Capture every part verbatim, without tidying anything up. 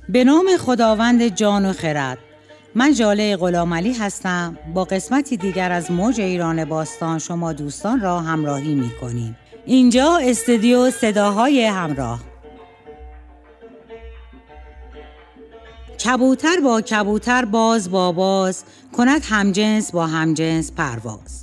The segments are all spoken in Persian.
به نام خداوند جان و خرد. من ژاله غلامعلی هستم. با قسمتی دیگر از موج ایران باستان شما دوستان را همراهی می کنیم. اینجا استودیو صداهای همراه. کبوتر با کبوتر، باز با باز، کند همجنس با همجنس پرواز.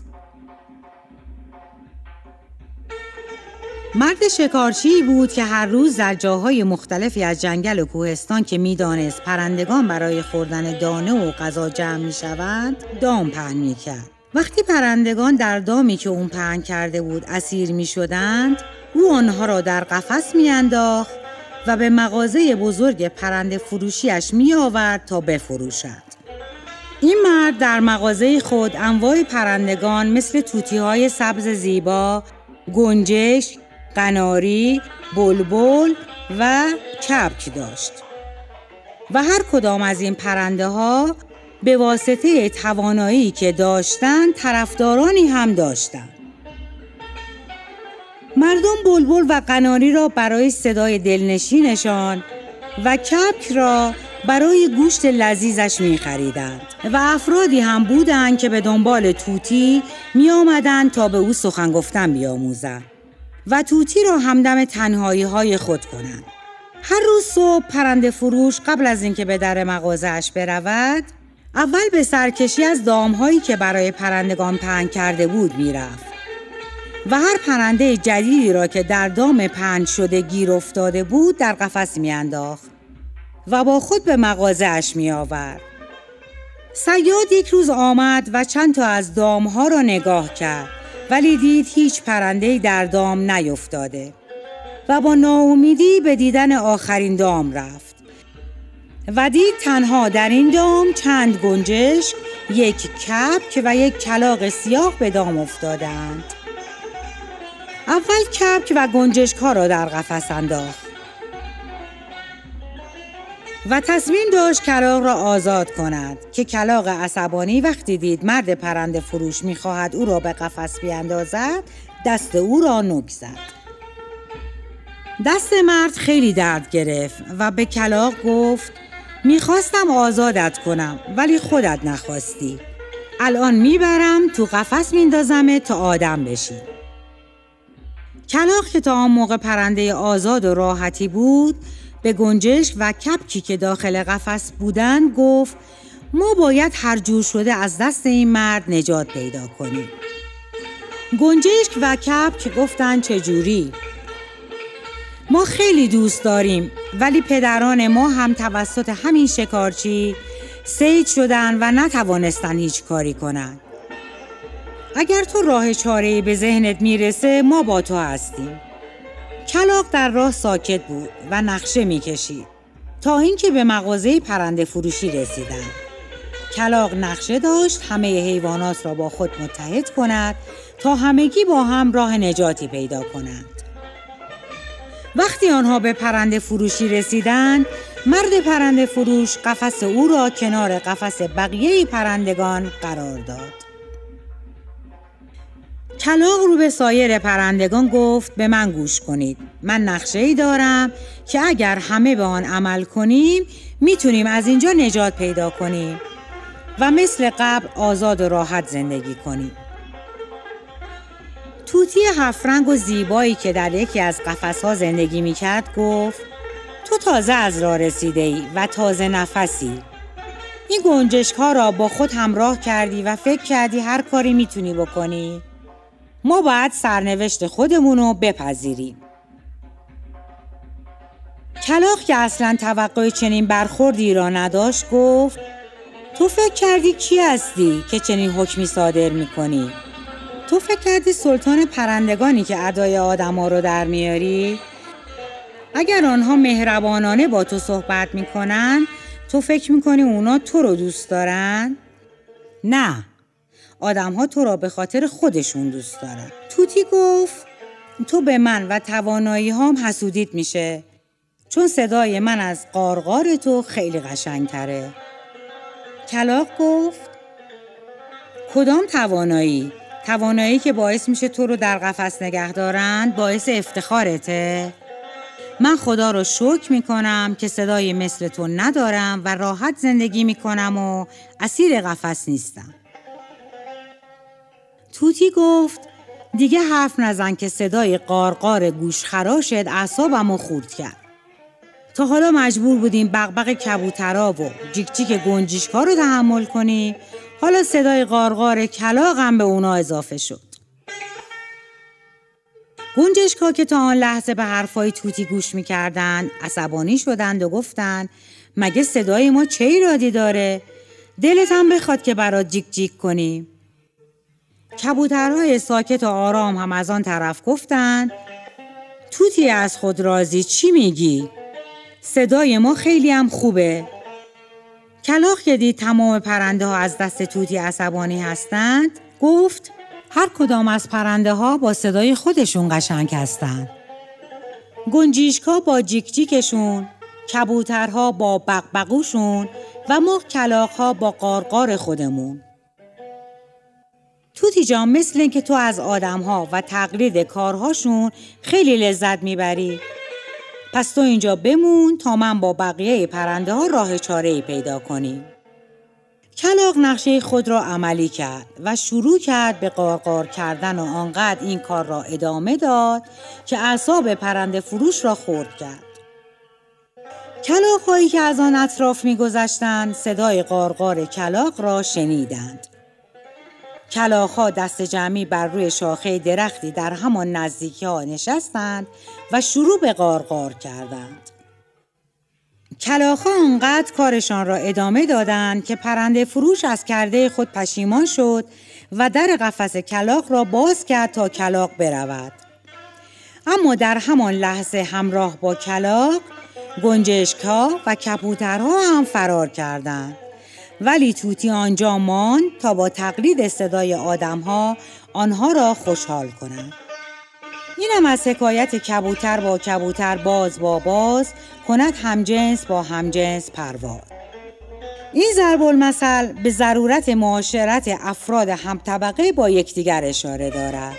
مرد شکارچی بود که هر روز در جاهای مختلفی از جنگل و کوهستان که می‌دانست پرندگان برای خوردن دانه و غذا جمع می‌شوند، دام پهن می‌کرد. وقتی پرندگان در دامی که اون پهن کرده بود اسیر می‌شدند، او آنها را در قفس می‌انداخت و به مغازه بزرگ پرنده فروشیش می‌آورد تا بفروشد. این مرد در مغازه خود انواع پرندگان مثل طوطی‌های سبز زیبا، گنجشک، قناری، بلبل و کبک داشت و هر کدام از این پرنده ها به واسطه توانایی که داشتند طرفدارانی هم داشتند. مردم بلبل و قناری را برای صدای دلنشینشان و کبک را برای گوشت لذیذش می خریدند و افرادی هم بودند که به دنبال طوطی می آمدند تا به او سخن گفتن بیاموزند و طوطی را همدم تنهایی های خود کنند. هر روز صبح پرنده فروش قبل از اینکه به در مغازه‌اش برود، اول به سرکشی از دام‌هایی که برای پرندگان پهن کرده بود می‌رفت و هر پرنده جدیدی را که در دام پهن شده گیر افتاده بود در قفس می‌انداخت و با خود به مغازه‌اش می‌آورد. صیاد یک روز آمد و چند تا از دام‌ها را نگاه کرد، ولی دید هیچ پرنده‌ای در دام نیفتاده و با ناامیدی به دیدن آخرین دام رفت و دید تنها در این دام چند گنجشک، یک کبک و یک کلاغ سیاه به دام افتادند. اول کبک و گنجشک ها را در قفس انداخت و تصمیم داشت کلاغ را آزاد کند که کلاغ عصبانی وقتی دید مرد پرنده فروش می‌خواهد او را به قفس بیاندازد، دست او را نوک زد. دست مرد خیلی درد گرفت و به کلاغ گفت: می‌خواستم آزادت کنم ولی خودت نخواستی. الان میبرم تو قفس میندازم تا آدم بشی. کلاغ که تا آن موقع پرنده آزاد و راحتی بود، به گنجشک و کبکی که داخل قفس بودند گفت: ما باید هر جور شده از دست این مرد نجات پیدا کنیم. گنجشک و کبک گفتند: چجوری؟ ما خیلی دوست داریم، ولی پدران ما هم توسط همین شکارچی صید شدن و نتوانستن هیچ کاری کنند. اگر تو راه چاره‌ای به ذهنت میرسه ما با تو هستیم. کلاغ در راه ساکت بود و نقشه میکشید تا اینکه به مغازه پرنده فروشی رسیدند. کلاغ نقشه داشت همه حیوانات را با خود متحد کند تا همگی با هم راه نجاتی پیدا کنند. وقتی آنها به پرنده فروشی رسیدند، مرد پرنده فروش قفس او را کنار قفس بقیه پرندگان قرار داد. کلاغ رو به سایر پرندگان گفت: به من گوش کنید. من نقشه‌ای دارم که اگر همه به آن عمل کنیم میتونیم از اینجا نجات پیدا کنیم و مثل قبل آزاد و راحت زندگی کنیم. طوطی هفت رنگ و زیبایی که در یکی از قفس‌ها زندگی میکرد گفت: تو تازه از راه رسیده ای و تازه نفسی. این گنجشک‌ها را با خود همراه کردی و فکر کردی هر کاری میتونی بکنی. ما باید سرنوشت خودمون رو بپذیریم. کلاغ که اصلاً توقع چنین برخوردی را نداشت گفت: تو فکر کردی کی هستی که چنین حکمی صادر میکنی؟ تو فکر کردی سلطان پرندگانی که ادای آدما رو در میاری؟ اگر آنها مهربانانه با تو صحبت میکنن، تو فکر میکنی اونا تو رو دوست دارن؟ نه، آدم ها تو را به خاطر خودشون دوست دارن. طوطی گفت: تو به من و توانایی هام حسودیت میشه، چون صدای من از قارقار تو خیلی قشنگ تره. کلاغ گفت: کدام توانایی؟ توانایی که باعث میشه تو رو در قفس نگه دارن باعث افتخارته؟ من خدا رو شکر میکنم که صدای مثل تو ندارم و راحت زندگی میکنم و اسیر قفس نیستم. توتی گفت دیگه حرف نزن که صدای قارقار گوشخراشت اعصابمو خورد کرد. تا حالا مجبور بودیم بغبغ کبوترها و جیک جیک گنجشکا رو تحمل کنیم، حالا صدای قارقار کلاغم به اونا اضافه شد. گنجشکا که تا آن لحظه به حرفای توتی گوش می‌کردند عصبانی شدند و گفتند مگه صدای ما چه ایرادی داره؟ دلت هم بخواد که برات جیک جیک کنیم. کبوترهای ساکت و آرام هم از آن طرف گفتند توتی از خود راضی چی میگی؟ صدای ما خیلی هم خوبه. کلاغ که دید تمام پرنده ها از دست توتی عصبانی هستند گفت هر کدام از پرنده ها با صدای خودشون قشنگ هستند. گنجیشکا با جیک جیکشون، کبوترها با بقبقوشون و ما کلاغ‌ها با قارقار خودمون. توتی جان مثل این که تو از آدم‌ها و تقلید کارهاشون خیلی لذت میبری. پس تو اینجا بمون تا من با بقیه پرنده ها راه چاره‌ای پیدا کنیم. کلاغ نقشه خود را عملی کرد و شروع کرد به قارقار کردن و آنقدر این کار را ادامه داد که اعصاب پرنده فروش را خرد کرد. کلاغ‌هایی که از آن اطراف می‌گذشتند صدای قارقار کلاغ را شنیدند. کلاغ‌ها دست جمعی بر روی شاخه درختی در همان نزدیکی‌ها نشستند و شروع به قارقار کردند. کلاغ‌ها آنقدر کارشان را ادامه دادند که پرنده فروش از کرده خود پشیمان شد و در قفس کلاغ را باز کرد تا کلاغ برود. اما در همان لحظه همراه با کلاغ گنجشک‌ها و کبوترها هم فرار کردند. ولی توتی آنجا ماند تا با تقلید صدای آدم‌ها آنها را خوشحال کند. اینم از حکایت کبوتر با کبوتر باز با باز کند همجنس با همجنس پرواز. این ضرب المثل به ضرورت معاشرت افراد هم طبقه با یکدیگر اشاره دارد.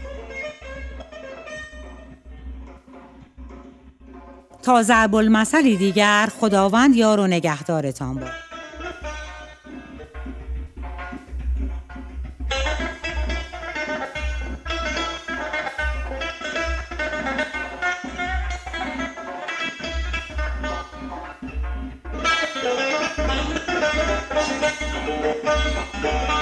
تا ضرب المثلی دیگر، خداوند یار و نگهدارتان باد. Thank you.